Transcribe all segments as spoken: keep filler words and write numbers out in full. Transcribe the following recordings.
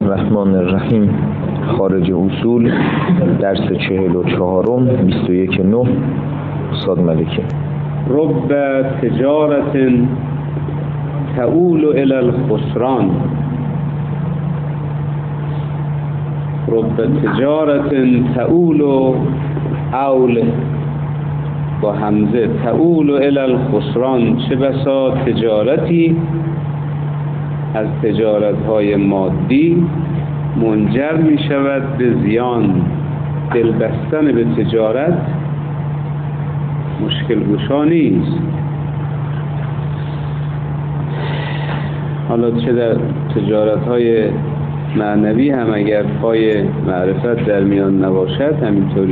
الرحمن الرحیم. خارج اصول درس چهل و چهارم بیست و یک نه. استاد ملکی. رب تجارت تؤول الی الخسران. رب تجارت تؤول اول با همزه تؤول الی الخسران. چه بسا تجارتی از تجارت‌های مادی منجر می شود به زیان. دلبستن به تجارت مشکل گشا نیست. حالا چه در تجارت‌های معنوی هم اگر پای معرفت در میان نباشد همینطوری.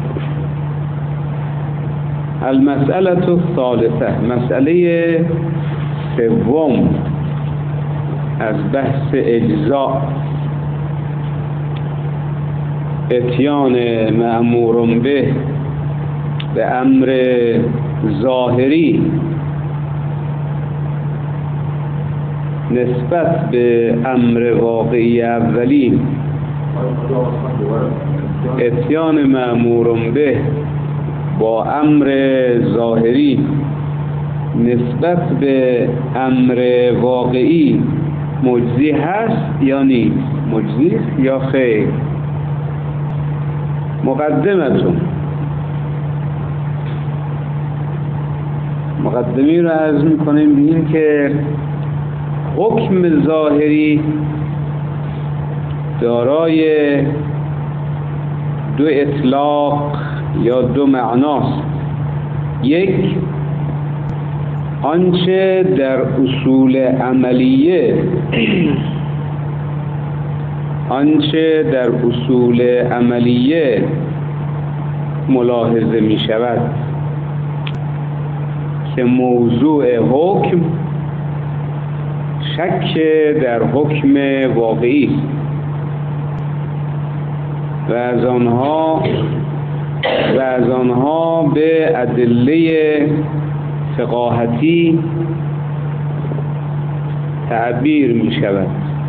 المسئله الثالثه، مسئله سوم از بحث اجزاء. اتیان مأمور به به امر ظاهری نسبت به امر واقعی اولی. اتیان مأمور به با امر ظاهری نسبت به امر واقعی مجزی هست یا نیست؟ مجزی یا خیر؟ مقدمتون مقدمی رو عرض میکنیم بگیم که حکم ظاهری دارای دو اطلاق یا دو معناست. یک، آنچه در اصول عملیه آنچه در اصول عملیه ملاحظه می شود که موضوع حکم شک در حکم واقعی و از آنها و از آنها به ادله فقاهتی تعبیر می شود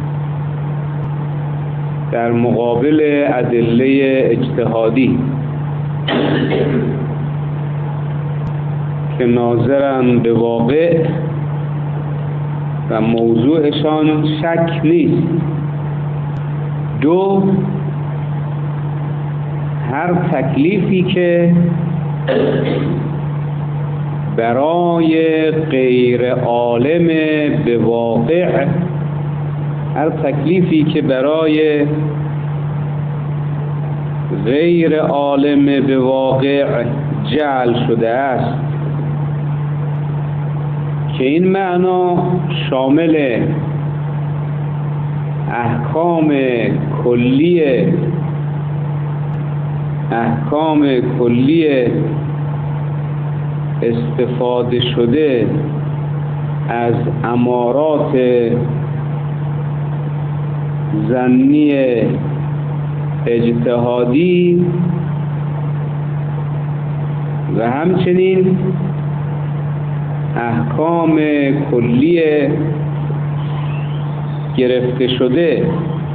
در مقابل ادله اجتهادی که ناظرند به واقع و موضوعشان شک نیست. دو، هر تکلیفی که برای غیر عالم به واقع هر تکلیفی که برای غیر عالم به واقع جعل شده است که این معنا شامل احکام کلیه احکام کلیه استفاده شده از امارات ظنی اجتهادی و همچنین احکام کلیه گرفته شده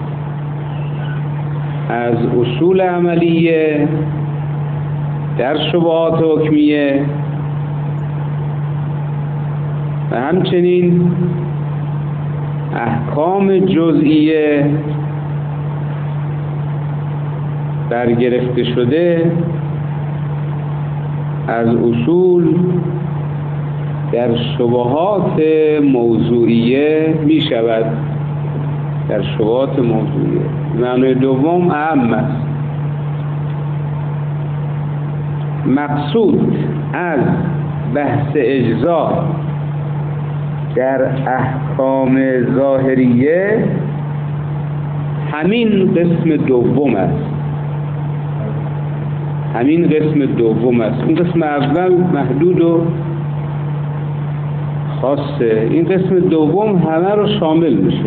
از اصول عملیه در شبهات حکمیه و همچنین احکام جزئیه برگرفته شده از اصول در شبهات موضوعیه می شود. در شبهات موضوعیه معنی دوم اهم است. مقصود از بحث اجزا در احکام ظاهریه همین قسم دوم است. همین قسم دوم است. اون قسم اول محدود و خاصه. این قسم دوم همه رو شامل میشه.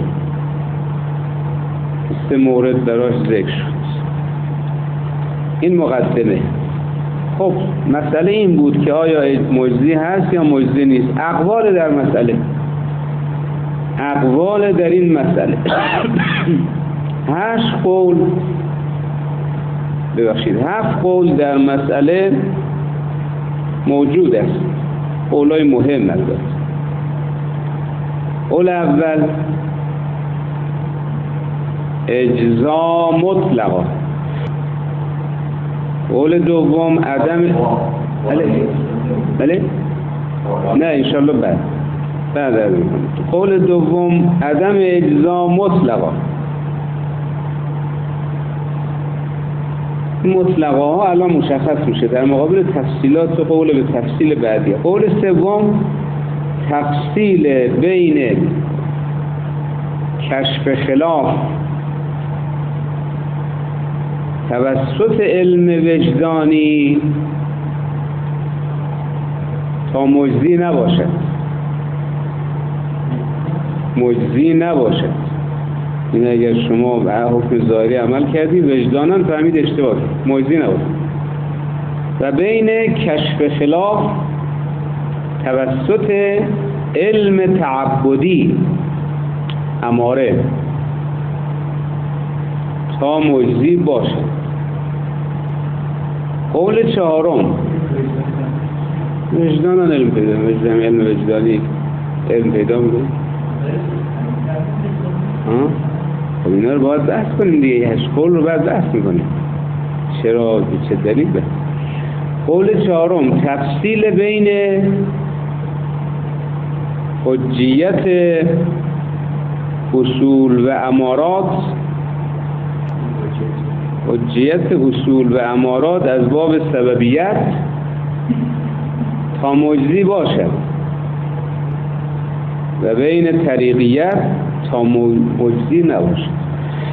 سه مورد براش ذکر شد. این مقدمه. خب مسئله این بود که آیا مجزی هست یا مجزی نیست. اقوال در مسئله اقوال در این مسئله هشت قول ببخشید هفت قول در مسئله موجود است، قولای مهم البته. قول اول اجزا مطلقا، قول دوم عدم بله بله نه انشالله بعد بعد قول دوم عدم اجزا مطلقا. مطلقا ها الان مشخص میشه در مقابل تفصیلات و قول به تفصیل بعدی. قول سوم تفصیل بین کشف خلاف توسط علم وجدانی تا مجزی نباشد، مجزی نباشد. این اگر شما به حکم ظاهری عمل کردید وجداناً فهمید اشتباه، مجزی نباشد. و بین کشف خلاف توسط علم تعبدی اماره تا مجزی باشد. قول چهارم وجداناً علم پیدا وجدان علم وجدانی علم پیدا می‌کنه. ها خب اینا رو باید بحث کنیم دیگه، هشت قول رو باید بحث میکنیم چرا چه دلیل به. قول چهارم تفصیل بین حجیت اصول و امارات، حجیت اصول و امارات از باب سببیت تا مجزی باشد و بین طریقیت تا مجزی نباشد.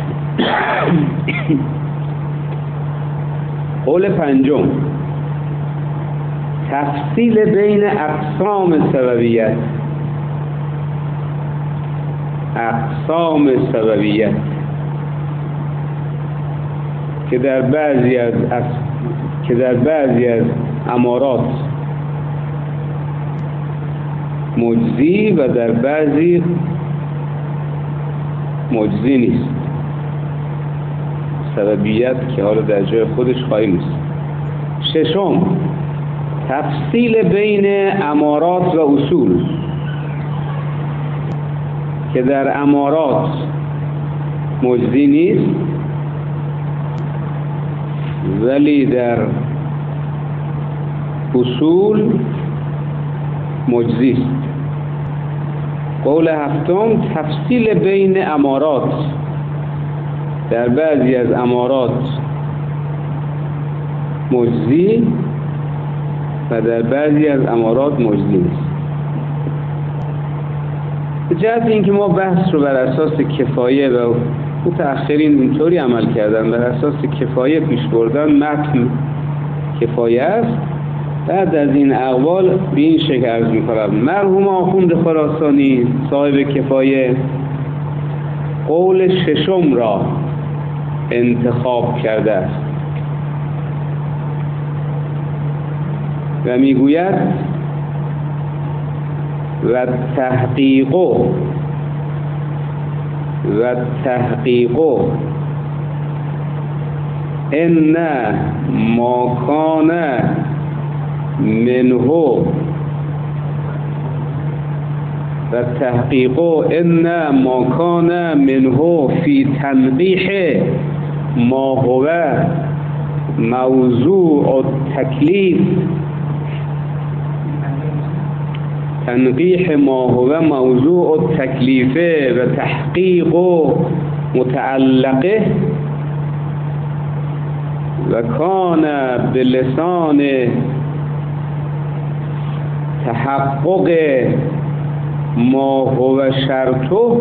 قول پنجم تفصیل بین اقسام سببیت، اقسام سببیت که در بعضی از که در بعضی از امارات مجزی و در بعضی مجزی نیست. سببیت که حالا در جای خودش خواهی نیست. ششم تفصیل بین امارات و اصول که در امارات مجزی نیست ولی در اصول مجزی است. قول هفتم تفصیل بین امارات، در بعضی از امارات مجزی و در بعضی از امارات مجزی نیست. به جهت اینکه ما بحث رو بر اساس کفایه و متأخرین اینطوری عمل کردن، بر اساس کفایه پیش بردن، متن کفایه است. بعد از این اقوال به این شکل عرض می‌کنم. مرحوم آخوند خراسانی صاحب کفایه قول ششم را انتخاب کرده است و میگوید و تحقیق و تحقیق ان ما کان منه و تحقیق ان ما کان منه فی تنقیح ما هو موضوع التکلیف، تنقیح ما هو موضوع التکلیف و تحقیق متعلقه و کان بلسان تحقق ما هو شرطه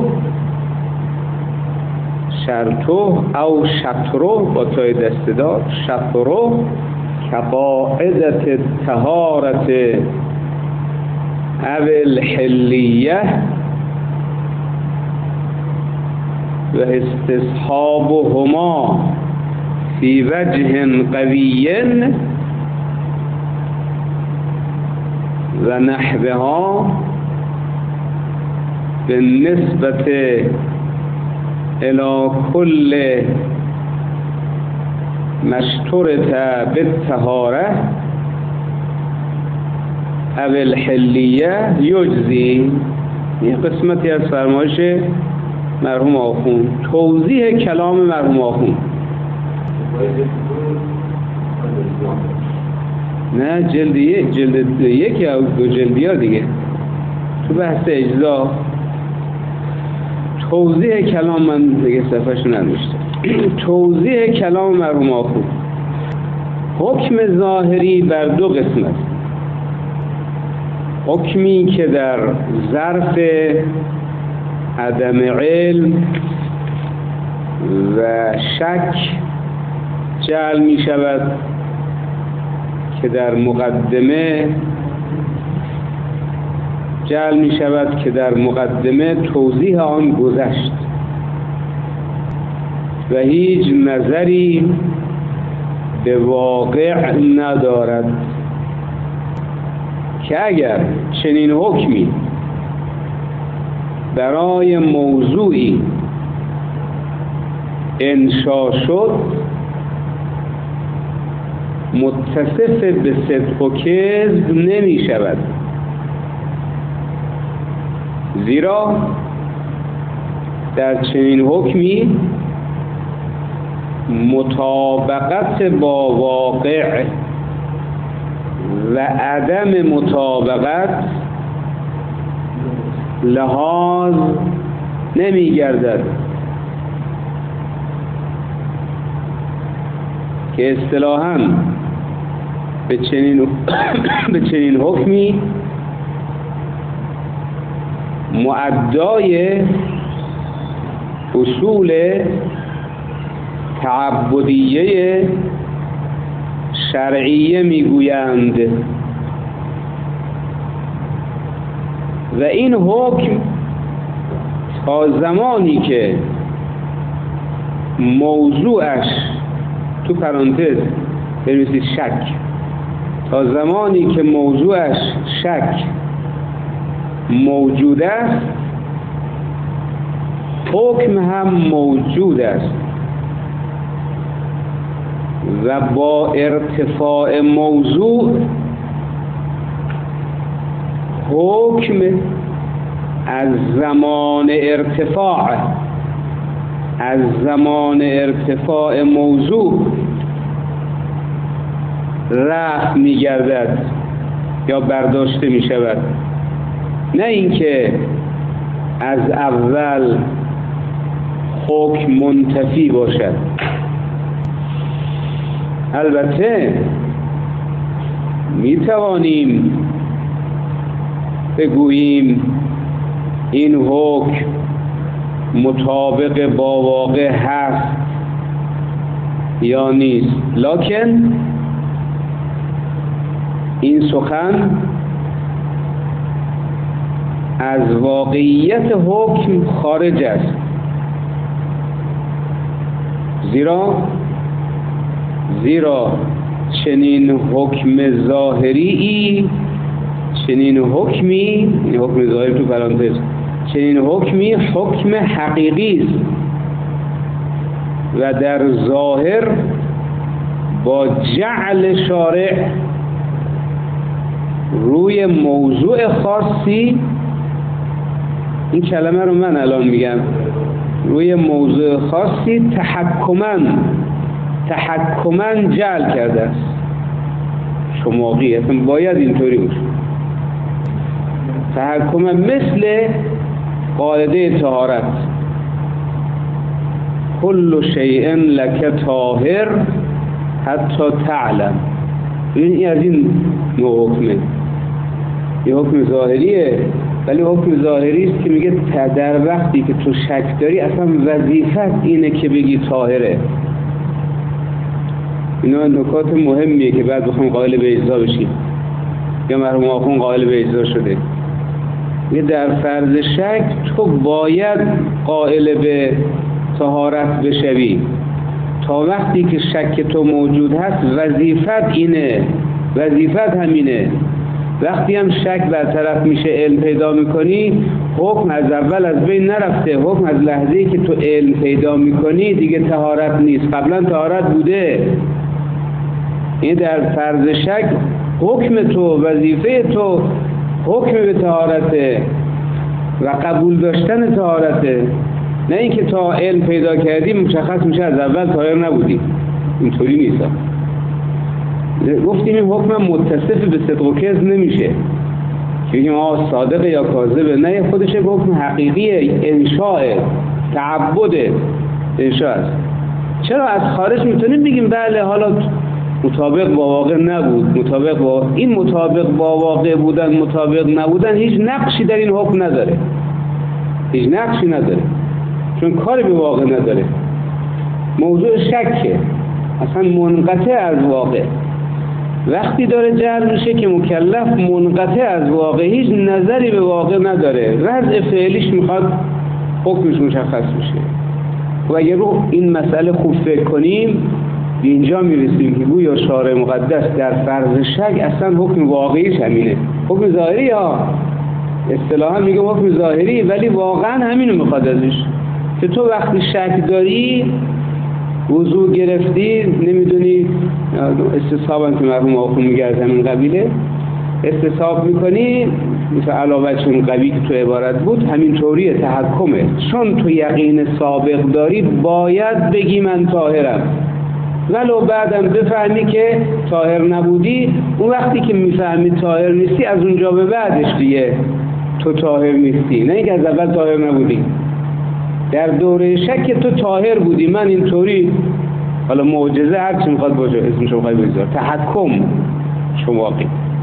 شرطه او شطره با تای دستدار شطره کقاعدت طهارت او الحلیه و استصحابهما فی وجه قوی و نحوها به نسبت الی کل مشترط بالطهاره او الحلیه یجزی. این قسمتی از فرمایش مرحوم آخوند، توضیح کلام مرحوم آخوند. نه جلد یک، جلد یک یا دو جلد ها دیگه تو بحث اجزا توضیح کلام، من دیگه صفحه‌شو ننوشتم. توضیح کلام مرحوم آخوند. حکم ظاهری بر دو قسم است. حکمی که در ظرف عدم علم و شک جعل می شود که در مقدمه جعل می شود که در مقدمه توضیح آن گذشت و هیچ نظری به واقع ندارد که اگر چنین حکمی برای موضوعی انشا شد متصف به صدق و کذب نمی شود، زیرا در چنین حکمی مطابقت با واقع و عدم مطابقت لحاظ نمی گردد که اصطلاحاً به چنین به چنین حکمی مؤدای اصول تعبدیه شرعیه میگویند و این حکم تا زمانی که موضوعش تو پرانتز بنویسید شک، تا زمانی که موضوعش شک موجود است حکم هم موجود است و با ارتفاع موضوع حکم از زمان ارتفاع از زمان ارتفاع موضوع رفع می گردد یا برداشته می شود، نه اینکه از اول حکم منتفی باشد. البته می توانیم بگوییم این حکم مطابق با واقع هست یا نیست، لکن این سخن از واقعیت حکم خارج است، زیرا زیرا چنین حکم ظاهری چنین حکمی این حکم ظاهری تو پرانتز چنین حکمی حکم حقیقی است و در ظاهر با جعل شارع روی موضوع خاصی، این کلمه رو من الان میگم، روی موضوع خاصی تحکماً تحکماً جعل کرده است. شماقی اصلا باید اینطوری باشه. تحکماً مثل قاعده طهارت، کل شیء لک طاهر حتی تعلم. این از این نوع حکمه، یه حکم ظاهریه، ولی حکم ظاهری است که میگه در وقتی که تو شک داری اصلا وظیفت اینه که بگی طاهره. اینا نکات مهمیه که بعد بخوام قائل به اجزا بشیم یا مرحوم آخوند قائل به اجزا شده. یه در فرض شک تو باید قائل به طهارت بشوی، تا وقتی که شک تو موجود هست وظیفت اینه، وظیفت همینه. وقتی هم شک برطرف میشه علم پیدا میکنی حکم از اول از بین نرفته. حکم از لحظه‌ای که تو علم پیدا میکنی دیگه طهارت نیست، قبلا طهارت بوده. این در فرض شک حکم تو، وظیفه تو حکم به طهارته و قبول داشتن طهارته، نه اینکه تا علم پیدا کردی مشخص میشه از اول طاهر نبودی. اینطوری نیست. گفتیم این حکم متصف به صدق و کذب نمیشه که بگیم آه صادق یا کاذبه، نه، خودش یک حکم حقیقی انشاء تعبد انشاء است. چرا از خارج میتونیم بگیم بله حالا مطابق با واقع نبود، مطابق با این مطابق با واقع بودن مطابق نبودن هیچ نقشی در این حکم نداره، هیچ نقشی نداره، چون کاری به واقع نداره. موضوع شکه، اصلا منقطع از واقع. وقتی داره جعل میشه که مکلف منقطع از واقع، هیچ نظری به واقع نداره، وضع فعلیش میخواد حکمش مشخص میشه. و اگر رو این مسئله خوب فکر کنیم به اینجا میرسیم که گویا شارع مقدس در فرض شک اصلا حکم واقعیش همینه. حکم ظاهری ها اصطلاحا میگه حکم ظاهری، ولی واقعا همینو میخواد ازش که تو وقتی شک داری، وضو گرفتی، نمیدونی استصحاب هم که مرحوم آخون میگه از همین قبیله، استصحاب میکنی مثل علاوه چون قوی که تو عبارت بود همین طوریه، تحکمه. چون تو یقین سابق داری باید بگی من طاهرم، ولو بعدم بفهمی که طاهر نبودی. اون وقتی که میفهمی طاهر نیستی از اونجا به بعدش دیگه تو طاهر نیستی، نه اینکه از اول طاهر نبودی. در دوره شک تو طاهر بودی، من اینطوری حالا معجزه هر چی میخواد باشه اسمش رو خواهی بذار، تحکم شواقی.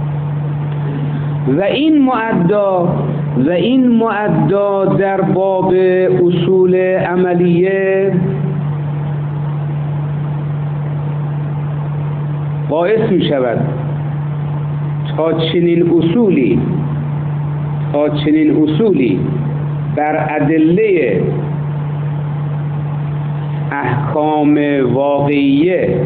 و این معدا و این معدا در باب اصول عملیه باعث می شود تا چنین اصولی تا چنین اصولی بر ادله احکام واقعیه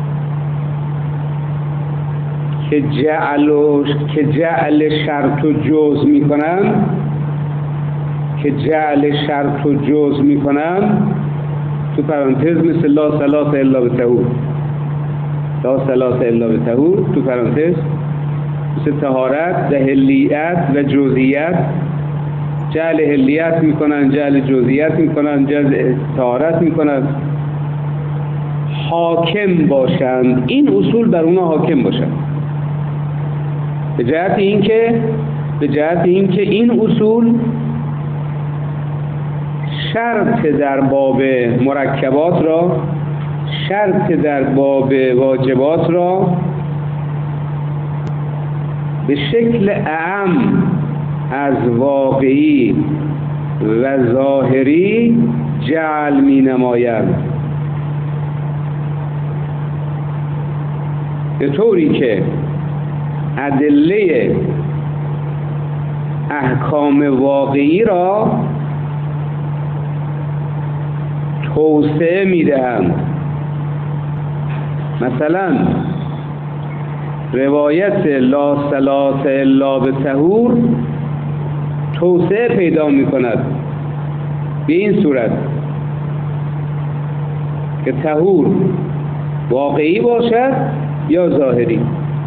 که جعل و که جعل شرط و جز میکنن که جعل شرط و جز میکنن تو پرانتز مثل لا صلاة الا بطهور، لا صلاة الا بطهور تو پرانتز، مثل طهارت، حلیت و جزئیت. جعل حلیت میکنن، جعل جزئیت میکنن، جعل طهارت میکنن. حاکم باشند، این اصول بر اونا حاکم باشند، به جهت اینکه به جهت اینکه این اصول شرط در باب مرکبات را، شرط در باب واجبات را به شکل اعم از واقعی و ظاهری جعل می نمایند، به طوری که ادله احکام واقعی را توسعه می دهند. مثلا روایت لا صلاة الا بطهور توسعه پیدا می کند به این صورت که طهور واقعی باشد یا ظاهری.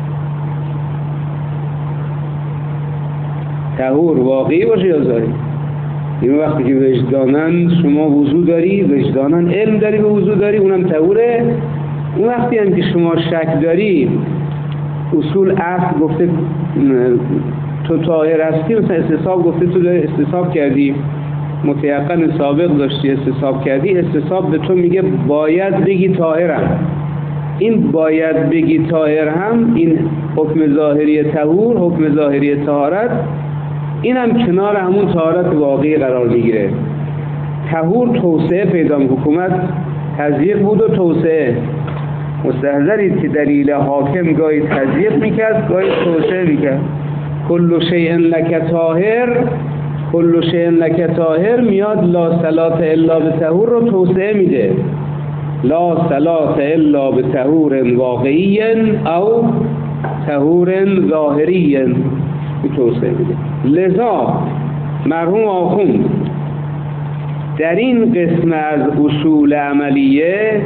طهور واقعی باشه یا ظاهری. این وقتی که وجدانن شما وضو داری، وجدانن علم داری به وضو داری، اونم طهوره. اون وقتی هم که شما شک داری، اصول اصل گفته تو طاهر هستی، مثلا استصحاب گفته تو داری استصحاب کردی، متیقن سابق داشتی استصحاب کردی، استصحاب به تو میگه باید بگی طاهرم. این باید بگی طاهر هم، این حکم ظاهری طهور، حکم ظاهری طهارت، این هم کنار همون طهارت واقعی قرار میگیره. طهور توسعه پیدا میکنه، حکومت تضییق بود و توسعه. مستحضرید که دلیل حاکم گاهی تضییق میکرد گاهی توسعه میکرد. کل شیء لک طاهر، کل شیء لک طاهر میاد لا صلاة الا بطهور رو توسعه میده. لا صلاة الا بطهور واقعی او طهور ظاهری توسعه میده. لذا مرحوم آخوند در این قسم از اصول عملیه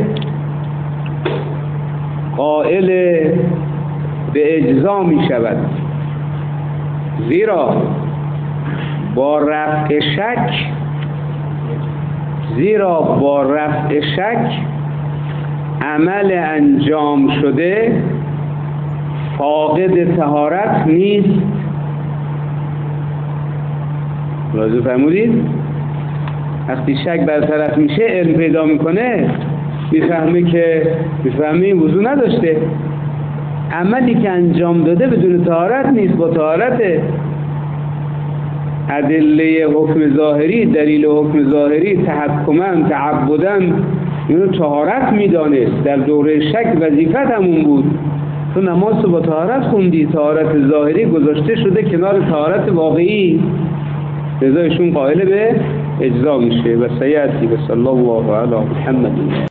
قائل به اجزا می شود، زیرا با رفع شک زیرا با رفع شک عمل انجام شده فاقد طهارت نیست. ملاحظه فرمودید؟ وقتی شک برطرف میشه علم پیدا میکنه، میفهمه که میفهمه این وضو نداشته، عملی که انجام داده بدون طهارت نیست، با طهارته. ادله حکم ظاهری، دلیل حکم ظاهری تحکما تعبدا اینو طهارت میدانست. در دوره شک وظیفت همون بود، تو نماز تو با طهارت خوندی، طهارت ظاهری گذاشته شده کنار طهارت واقعی، لذا ایشون قائل به اجزا میشه. و سیأتی. و صلی الله علی محمد.